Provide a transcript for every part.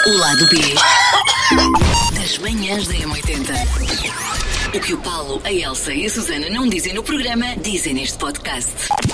O lado B das manhãs da M80. O que o Paulo, a Elsa e a Susana não dizem no programa, dizem neste podcast.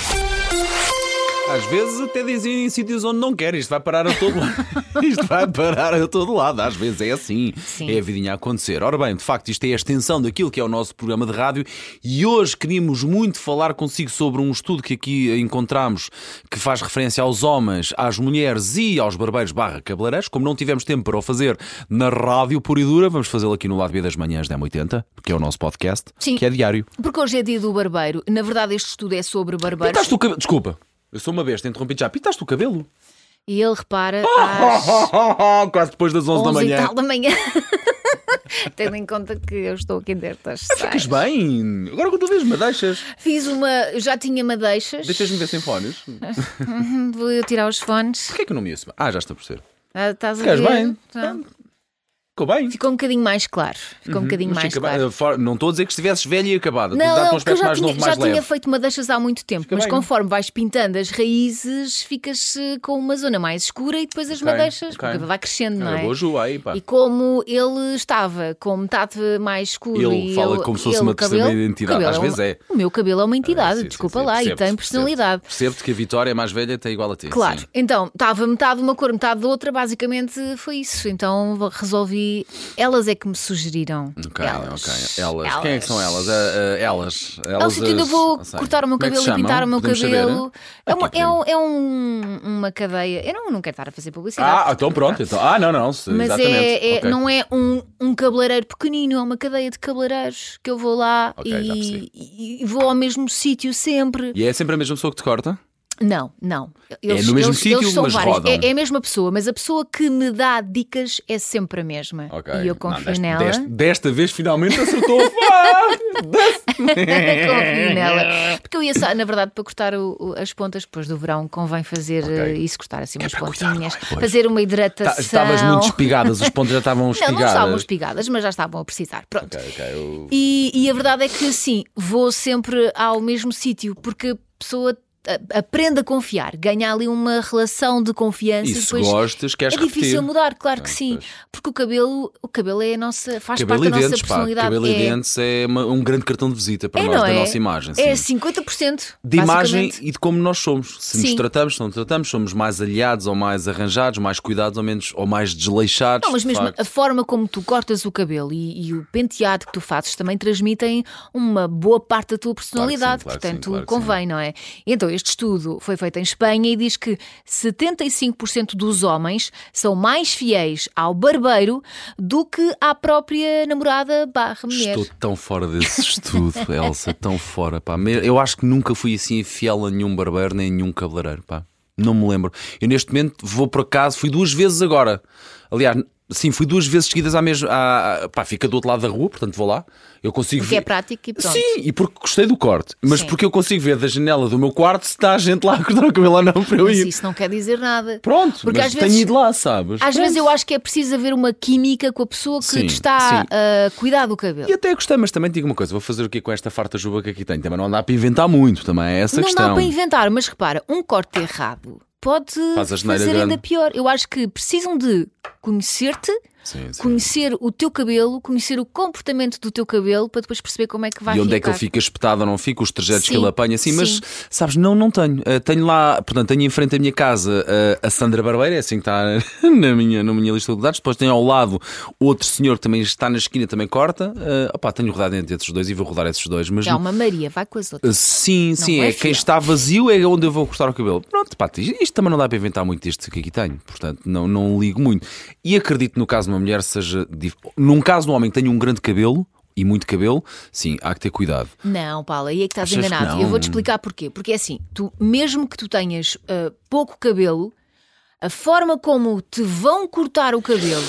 Às vezes até dizem em sítios onde não querem. Isto vai parar a todo lado. Isto vai parar a todo lado. Às vezes é assim. Sim. É a vidinha a acontecer. Ora bem, de facto isto é a extensão daquilo que é o nosso programa de rádio. E hoje queríamos muito falar consigo sobre um estudo que aqui encontramos, que faz referência aos homens, às mulheres e aos barbeiros / cabeleireiros. Como não tivemos tempo para o fazer na rádio pura e dura, vamos fazê-lo aqui no Lado B das manhãs da M80, que é o nosso podcast. Sim. Que é diário. Porque hoje é dia do barbeiro. Na verdade, este estudo é sobre barbeiros. Pintaste o cabelo. Desculpa, eu sou uma besta, interrompi já. Pintaste o cabelo? E ele repara às Quase depois das 11 da 11 e manhã. tal da manhã. Tendo em conta que eu estou aqui dentro das Ficas saias. bem. Agora quando tu vês madeixas, Fiz uma. Eu já tinha madeixas. deixas-me ver sem fones. Vou eu tirar os fones. Porquê é que eu não me ouço? Já estou a perceber. Estás a Ficas ver? bem. Tá. Ficou bem. Ficou um bocadinho mais claro. Ficou um bocadinho Mas mais fica bem. claro. Não estou a dizer que estivesses velha e acabada. Tu Não, dá-te um porque eu aspecto já, mais tinha, novo, já mais tinha leve. feito madeixas há muito tempo, Fica mas bem. conforme vais pintando as raízes, ficas com uma zona mais escura e depois as Ok, madeixas, ok. porque vai crescendo, não é? Boa Ju aí, pá. E como ele estava com metade mais escuro Ele e fala como se fosse uma terceira identidade. Às vezes é. O meu cabelo é uma entidade, Sim, desculpa sim, lá, e percebo-te, tem personalidade. Percebo-te que a Vitória mais velha tem igual a ti. Claro, Sim. então estava metade de uma cor, metade de outra, basicamente foi isso. Então resolvi. Elas é que me sugeriram. Ok. Elas. Elas. Quem é que são elas? Elas. É o sítio onde eu vou Não sei. cortar o meu Como é que cabelo se e pintar o meu chamam? Podemos cabelo. saber? Uma cadeia. Eu não quero estar a fazer publicidade. Então pronto. Então. Não. Mas Exatamente. Ok. não é um cabeleireiro pequenino, é uma cadeia de cabeleireiros que eu vou lá Ok, já percebi. e vou ao mesmo sítio sempre. E é sempre a mesma pessoa que te corta? Não. no mesmo sítio, são mas vários. rodam. É a mesma pessoa, mas a pessoa que me dá dicas é sempre a mesma. Ok. E eu Não, confio nela. Desta vez finalmente acertou. Confio nela. Porque eu ia, na verdade, para cortar as pontas depois do verão, convém fazer isso, cortar assim umas para cuidar, pontinhas, não é? Pois. fazer uma hidratação. Estavas muito espigadas, os pontos já estavam Não espigadas. estavam espigadas, mas já estavam a precisar. Pronto. Ok. E a verdade é que sim, vou sempre ao mesmo sítio, porque a pessoa aprende a confiar, ganha ali uma relação de confiança E e se depois gostas, queres é difícil repetir. mudar, claro que sim, Pois. porque o cabelo é a nossa, faz Cabelo parte e da nossa dentes, pá. personalidade. Cabelo e dentes é um grande cartão de visita para nós, não da é? nossa imagem. É sim. 50% De imagem basicamente. e de como nós somos. Se nos Sim. tratamos, se não tratamos, somos mais aliados ou mais arranjados, mais cuidados ou menos ou mais desleixados. Não, mas de mesmo facto. a forma como tu cortas o cabelo e o penteado que tu fazes também transmitem uma boa parte da tua personalidade, Claro que sim, portanto claro que sim. convém, não é? E então este estudo foi feito em Espanha e diz que 75% dos homens são mais fiéis ao barbeiro do que à própria namorada / mulher. Estou tão fora desse estudo, Elsa, tão fora. Pá. Eu acho que nunca fui assim fiel a nenhum barbeiro nem a nenhum cabeleireiro. Pá. Não me lembro. Eu neste momento vou por acaso, fui 2 vezes agora. Aliás, sim, fui 2 vezes seguidas à mesma. Fica do outro lado da rua, portanto vou lá. Eu consigo Porque é ver. prático e pronto. Sim, e porque gostei do corte, mas Sim. porque eu consigo ver da janela do meu quarto se está a gente lá a cortar o cabelo ou não para eu Mas ir. isso não quer dizer nada. Pronto, Porque mas às tenho vezes- ido lá, sabes? Às vezes Pronto. eu acho que é preciso haver uma química com a pessoa que Sim, te está sim. a cuidar do cabelo. E até gostei, mas também te digo uma coisa: vou fazer o quê com esta farta juba que aqui tenho? Também não dá para inventar muito, também é essa a Não questão. dá para inventar, mas repara, um corte errado pode Faz a geneira fazer grande. ainda pior. Eu acho que precisam de conhecer-te, Sim. conhecer o teu cabelo, conhecer o comportamento do teu cabelo para depois perceber como é que vai E onde ficar. é que ele fica espetado ou não fica, os trajetos Sim, que ele apanha, assim, mas sim. sabes, não tenho. Tenho lá, portanto, tenho em frente à minha casa a Sandra Barbeira, é assim que está na minha lista de dados. Depois tenho ao lado outro senhor que também está na esquina, também corta. Tenho rodado entre esses dois e vou rodar esses dois, mas É uma Maria, vai com as outras. sim, é é quem fiel. está vazio é onde eu vou cortar o cabelo. Pronto, pá, isto também não dá para inventar muito isto que aqui tenho, portanto, não ligo muito. E acredito no caso de uma mulher seja. Num caso de um homem que tenha um grande cabelo e muito cabelo, sim, há que ter cuidado. Não, Paula, aí é que estás Achas que enganado. não? Eu vou-te explicar porquê. Porque é assim, mesmo que tu tenhas pouco cabelo, a forma como te vão cortar o cabelo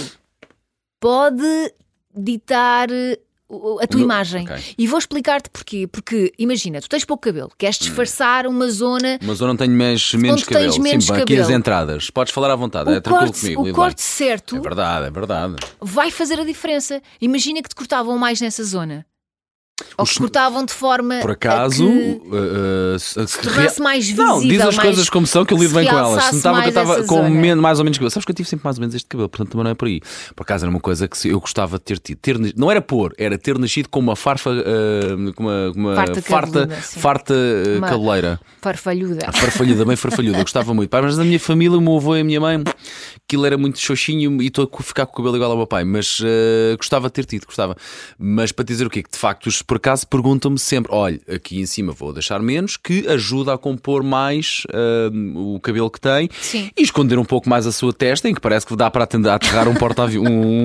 pode ditar a tua imagem. ok. E vou explicar-te porquê. Porque, imagina, tu tens pouco cabelo, queres disfarçar uma zona. Mas eu não tenho menos Onde cabelo. tens menos Sim, aqui as cabelo. entradas. Podes falar à vontade, é tranquilo comigo. O lido corte bem. certo É verdade. vai fazer a diferença. Imagina que te cortavam mais nessa zona. Ou que cortavam de forma Por acaso, se tornasse mais visível. Não, diz as mais, coisas como são, que eu lido bem com elas. Se notava que eu estava com mais ou menos cabelo. Sabes que eu tive sempre mais ou menos este cabelo, portanto também não é por aí. Por acaso era uma coisa que eu gostava de ter tido. Não era era ter nascido com uma farfa, com uma farta cabeleira. Farfalhuda, bem farfalhuda. Eu gostava muito. Mas na minha família, o meu avô e a minha mãe, aquilo era muito xoxinho e estou a ficar com o cabelo igual ao meu pai. Mas gostava de ter tido, gostava. Mas para dizer o quê? Que de facto, por acaso, perguntam-me sempre: olha, aqui em cima vou deixar menos, que ajuda a compor mais o cabelo que tem. Sim. E esconder um pouco mais a sua testa, em que parece que dá para aterrar um porta-avião,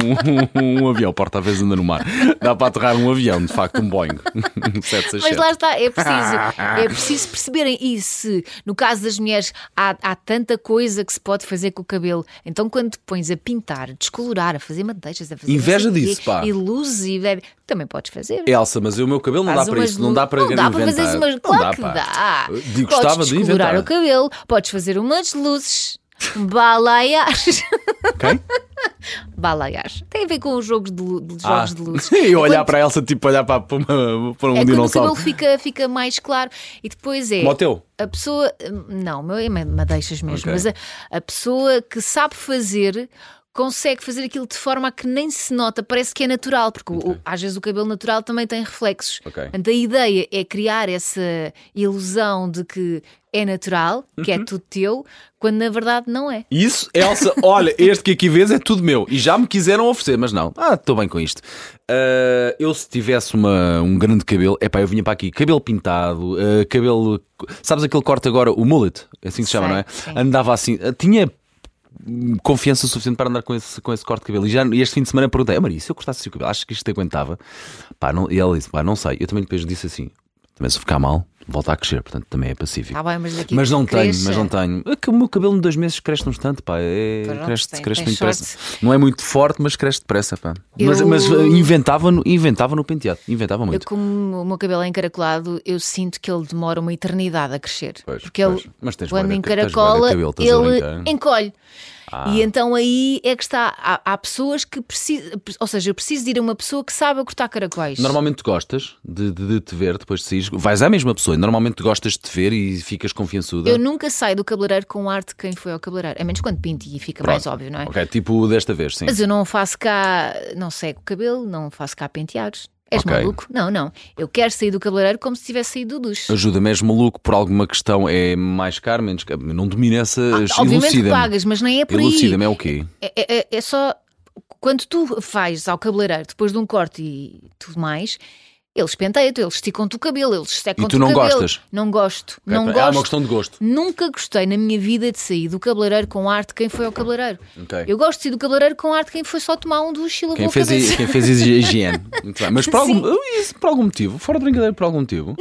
um avião, porta-aviões anda no mar. Dá para aterrar um avião, de facto, um Boeing. 767. Mas lá está, é preciso perceberem isso. No caso das mulheres, há tanta coisa que se pode fazer com o cabelo. Então, quando te pões a pintar, descolorar, a fazer madeixas, a fazer inveja disso, pá. E luzes, também podes fazer. Elsa, mas o meu cabelo não dá para isso, não dá para inventar. Não dá para fazer umas... Claro que dá. Gostava de inventar. O cabelo, podes fazer umas luzes, balayage. Quem? Balayage. Tem a ver com os jogos de luzes. E olhar para a Elsa, tipo olhar para um dinossauro. O cabelo fica mais claro. E depois é... Como o teu? A pessoa... Não, o meu é madeixas mesmo. Okay. Mas a pessoa que sabe fazer... consegue fazer aquilo de forma a que nem se nota, parece que é natural, porque às vezes o cabelo natural também tem reflexos. Portanto, a ideia é criar essa ilusão de que é natural, que é tudo teu, quando na verdade não é. Isso, Elsa, olha, este que aqui vês é tudo meu. E já me quiseram oferecer, mas não. Estou bem com isto. Eu se tivesse um grande cabelo, eu vinha para aqui, cabelo pintado, cabelo... Sabes aquele corte agora, o mullet? É assim que se chama, não é? Sim. Andava assim, tinha... confiança suficiente para andar com esse corte de cabelo. E este fim de semana perguntei: Maria, se eu cortasse o cabelo, achas que isto te aguentava? E ela disse: não sei. Eu também depois disse assim: também se ficar mal, volta a crescer, portanto também é pacífico. Bem, mas não tenho. O meu cabelo em 2 meses cresce um instante, pá. Cresce muito depressa. Não é muito forte, mas cresce depressa, pá. Mas inventava no penteado. Inventava muito. Como o meu cabelo é encaracolado, eu sinto que ele demora uma eternidade a crescer. Porque ele, quando encaracola, ele encolhe. E então aí é que está. Há pessoas que precisam. Ou seja, eu preciso de ir a uma pessoa que sabe cortar caracóis. Normalmente gostas de te ver depois de sair. Vais à mesma pessoa. Normalmente gostas de te ver e ficas confiançuda. Eu nunca saio do cabeleireiro com ar de quem foi ao cabeleireiro. A menos quando pinto e fica mais óbvio, não é? Ok, tipo desta vez, sim. Mas eu não faço cá. Não seco o cabelo, não faço cá penteados. És maluco? Não. Eu quero sair do cabeleireiro como se tivesse saído do duche. Ajuda-me, és maluco por alguma questão? É mais caro, menos caro? Não domina essa... Obviamente pagas, mas nem é por aí. Elucida-me, é o quê? É só... Quando tu vais ao cabeleireiro depois de um corte e tudo mais... Eles penteiam-te, eles esticam-te o cabelo, eles secam-te o cabelo. E tu não gostas? Não gosto. Okay, não gosto. É uma questão de gosto. Nunca gostei na minha vida de sair do cabeleireiro com ar de quem foi ao cabeleireiro. Okay. Eu gosto de sair do cabeleireiro com ar de quem foi só tomar um duche e lavou a cabeça. Quem fez higiene. Muito bem. Mas por algum motivo, fora de brincadeira, por algum motivo?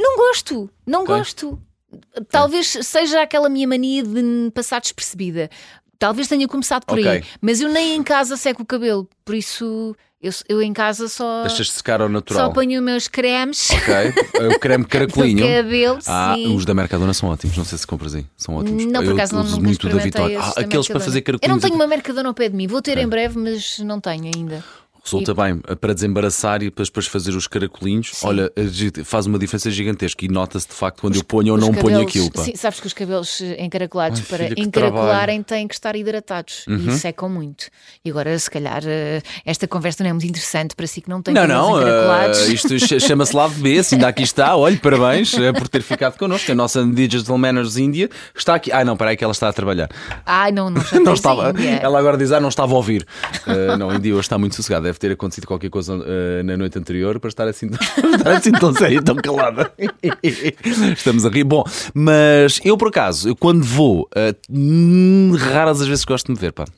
Não gosto. Talvez seja aquela minha mania de me passar despercebida. Talvez tenha começado por aí. Mas eu nem em casa seco o cabelo. Por isso... Eu em casa só... Deixas secar ao natural. Só ponho os meus cremes. Ok. O creme caracolinho. Do cabelo, sim. Os da Mercadona são ótimos. Não sei se compras aí. São ótimos. Não, por acaso não muito da Vitória. Aqueles para fazer caracolinhos. Eu não tenho uma Mercadona ao pé de mim. Vou ter em breve, mas não tenho ainda. Resulta bem, para desembaraçar e depois fazer os caracolinhos. Sim. Olha, faz uma diferença gigantesca e nota-se de facto quando eu ponho ou não ponho aquilo. Pá. Sim, sabes que os cabelos encaracolados para encaracolarem têm que estar hidratados e secam muito. E agora, se calhar, esta conversa não é muito interessante para si que não tem cabelos encaracolados. Isto chama-se lado B, assim, ainda aqui está. Olha, parabéns por ter ficado connosco. A nossa Digital Manners Índia está aqui. Não, peraí que ela está a trabalhar. Não estava. Ela agora diz, não estava a ouvir. Não, Índia hoje está muito sossegada. Deve ter acontecido qualquer coisa na noite anterior para estar assim tão séria, tão calada. Estamos a rir. Bom, mas eu por acaso, quando vou, raras as vezes gosto de me ver, pá.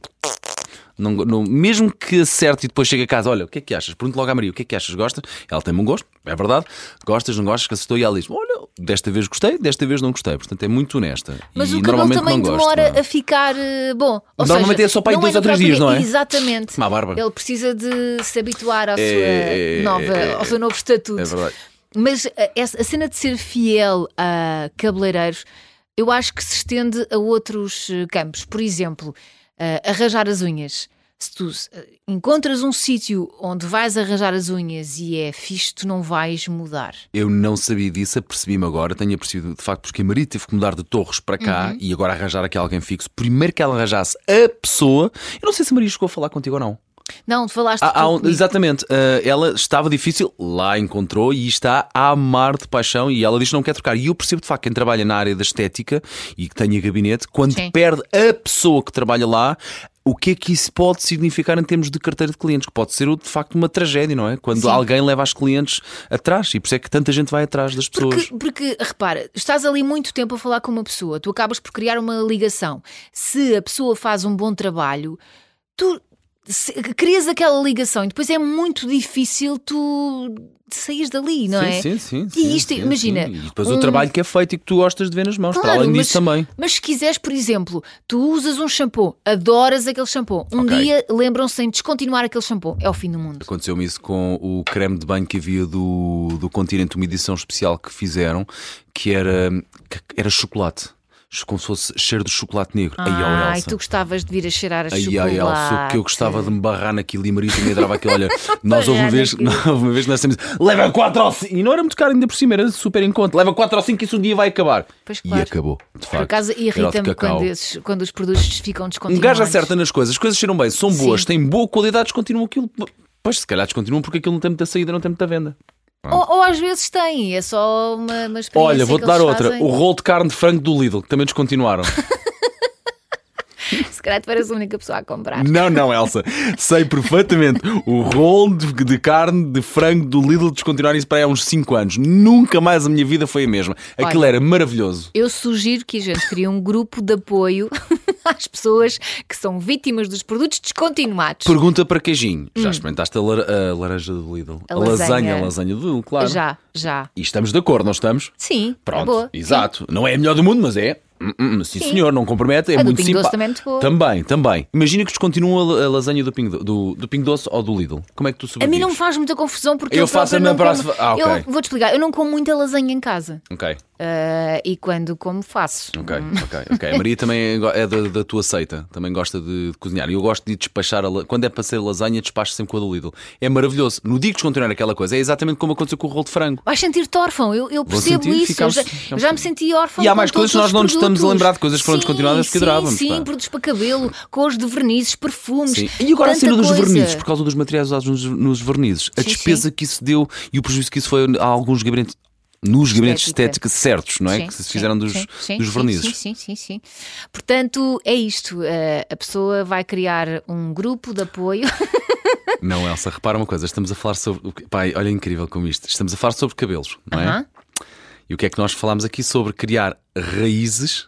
Não, mesmo que acerte e depois chegue a casa, olha, o que é que achas? Pergunto logo à Maria, o que é que achas? Gostas? Ela tem um gosto, é verdade. Gostas, não gostas? Que acertou e ela diz, olha, desta vez gostei, desta vez não gostei. Portanto é muito honesta. Mas e o cabelo também demora a ficar bom. Ou normalmente seja, é só para aí 2 ou 3 dias, não é? Exatamente. Ele precisa de se habituar ao seu novo estatuto. É verdade. Mas a cena de ser fiel a cabeleireiros, eu acho que se estende a outros campos. Por exemplo, arranjar as unhas. Se tu encontras um sítio onde vais arranjar as unhas e é fixe, tu não vais mudar. Eu não sabia disso, apercebi-me agora. Tenho apercebido, de facto, porque a Maria teve que mudar de Torres para cá e agora arranjar aqui alguém fixo. Primeiro que ela arranjasse a pessoa. Eu não sei se a Maria chegou a falar contigo ou não. Não, tu falaste exatamente, ela estava difícil, lá encontrou e está a amar de paixão. E ela diz que não quer trocar. E eu percebo de facto, quem trabalha na área da estética e que tenha gabinete, quando perde a pessoa que trabalha lá, o que é que isso pode significar em termos de carteira de clientes? Que pode ser de facto uma tragédia, não é? Quando alguém leva as clientes atrás. E por isso é que tanta gente vai atrás das pessoas. Porque repara, estás ali muito tempo a falar com uma pessoa, tu acabas por criar uma ligação. Se a pessoa faz um bom trabalho, tu crias aquela ligação e depois é muito difícil tu saís dali, não é? Sim. E isto, imagina. E depois o trabalho que é feito e que tu gostas de ver nas mãos, para além disso também. Mas se quiseres, por exemplo, tu usas um shampoo, adoras aquele shampoo, dia lembram-se em descontinuar aquele shampoo, é o fim do mundo. Aconteceu-me isso com o creme de banho que havia do Continente, uma edição especial que fizeram, que era chocolate. Como se fosse cheiro de chocolate negro. Ai, tu gostavas de vir a cheirar a chocolate. Elsa, que eu gostava de me barrar naquilo e a Maria também adorava aquilo. Olha, nós houve uma vez nós temos, leva 4 ou 5, e não era muito caro ainda por cima, era super em conta. Leva 4 ou 5 que isso um dia vai acabar. Pois, claro. E acabou, de facto. Por acaso irrita-me quando os produtos ficam descontinuados. Um gajo acerta nas coisas, as coisas cheiram bem, são boas, têm boa qualidade, descontinuam aquilo. Pois se calhar descontinuam porque aquilo não tem muita saída, não tem muita venda. Ou às vezes tem, é só uma experiência. Olha, vou-te dar outra. Fazem. O rolo de carne de frango do Lidl, que também descontinuaram. Se calhar tu eras a única pessoa a comprar. Não, Elsa. Sei perfeitamente. O rolo de carne de frango do Lidl descontinuaram isso para aí há uns 5 anos. Nunca mais a minha vida foi a mesma. Aquilo era maravilhoso. Eu sugiro que a gente crie um grupo de apoio às pessoas que são vítimas dos produtos descontinuados. Pergunta para queijinho. Já experimentaste a laranja do Lidl? A lasanha do Lidl, claro. Já. E estamos de acordo, não estamos? Sim. Pronto, é boa. exato. Sim. Não é a melhor do mundo, mas é. Sim, senhor, não compromete, é muito simpático. Também é muito boa. Também. Imagina que descontinuam a lasanha do Pingo Doce ou do Lidl. Como é que tu sobrevives? A mim não me faz muita confusão porque eu faço a minha próxima. Ok. Eu vou-te explicar, eu não como muita lasanha em casa. Ok. E quando como, faço. Ok. A Maria também é da tua seita, também gosta de cozinhar. E eu gosto de despachar, quando é para ser lasanha, despacho sempre com a do Lidl. É maravilhoso. No dia que descontinuar aquela coisa, é exatamente como aconteceu com o rolo de frango. Vais sentir-te órfão, eu percebo isso. Eu já me senti órfão. E há mais coisas que nós não nos estamos a lembrar de coisas que foram descontinuadas que adorávamos. Sim, produtos para cabelo, cores de vernizes, perfumes. Sim. E agora a cena dos vernizes, por causa dos materiais usados nos vernizes, a despesa que isso deu e o prejuízo que isso foi a alguns gabinetes. Nos gabinetes estéticos certos, não é? Que se fizeram dos vernizes. Sim. Portanto, é isto. A pessoa vai criar um grupo de apoio. Não, Elsa, repara uma coisa. Estamos a falar sobre... Pai, olha, incrível como isto. Estamos a falar sobre cabelos, não é? E o que é que nós falámos aqui sobre criar raízes?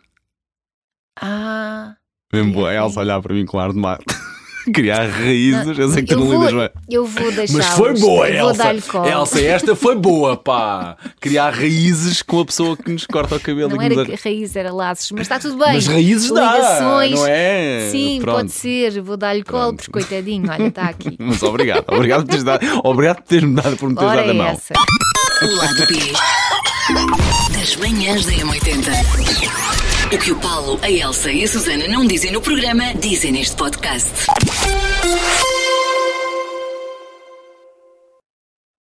Mesmo boa, a Elsa olhar para mim com ar de mar. Criar raízes, eu sei que tu não lidas bem. Eu vou deixar. Mas foi boa, Elsa. Vou Elsa, esta foi boa, pá. Criar raízes com a pessoa que nos corta o cabelo. Não era raiz, era laços, mas está tudo bem. Mas raízes ligações, não é? Sim, pronto. pode ser. Vou dar-lhe colo, porque coitadinho, olha, está aqui. Mas obrigado por teres dado. Obrigado por teres-me dado por me teres dado a mão. Essa. O lado B das manhãs da M80. O que o Paulo, a Elsa e a Susana não dizem no programa, dizem neste podcast.